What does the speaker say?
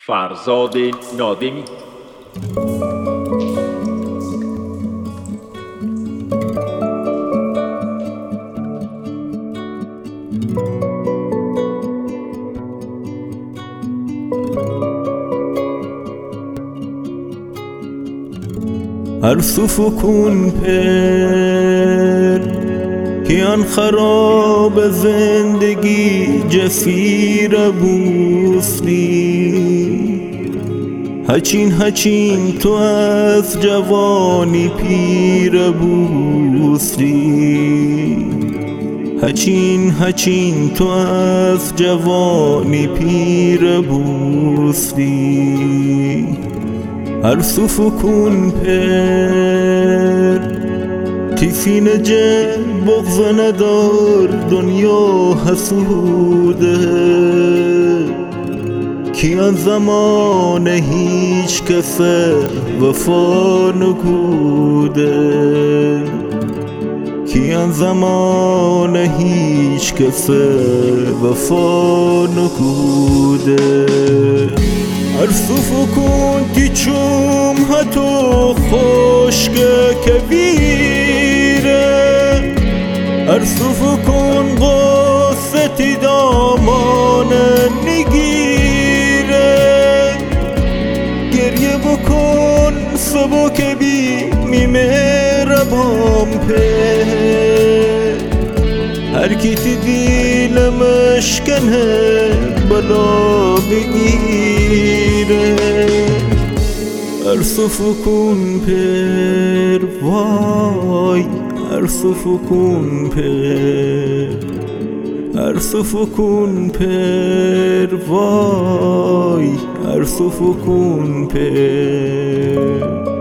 فرزاد نادمی. ارسو فکون پر کیان خراب زندگی جسیر بوسری هچین تو از جوانی پیر بوسری هچین تو از جوانی پیر بوسری ارسو فکون پر تیفین جن بغض ندار دنیا حسوده کیان زمان هیچ کس وفا نکوده کیان زمان هیچ کس وفا نکوده ارسو فکون تی چوم هتو خشک کبیره ارسو فکون قصتی دامان نگیره گریه بکن سبک بی میمهربان په هر کی تی دیل مشکنه بلا بگیره ارسو فکون پر وای ارسو فکون پر ارسو فکون پر وای ارسو فکون پر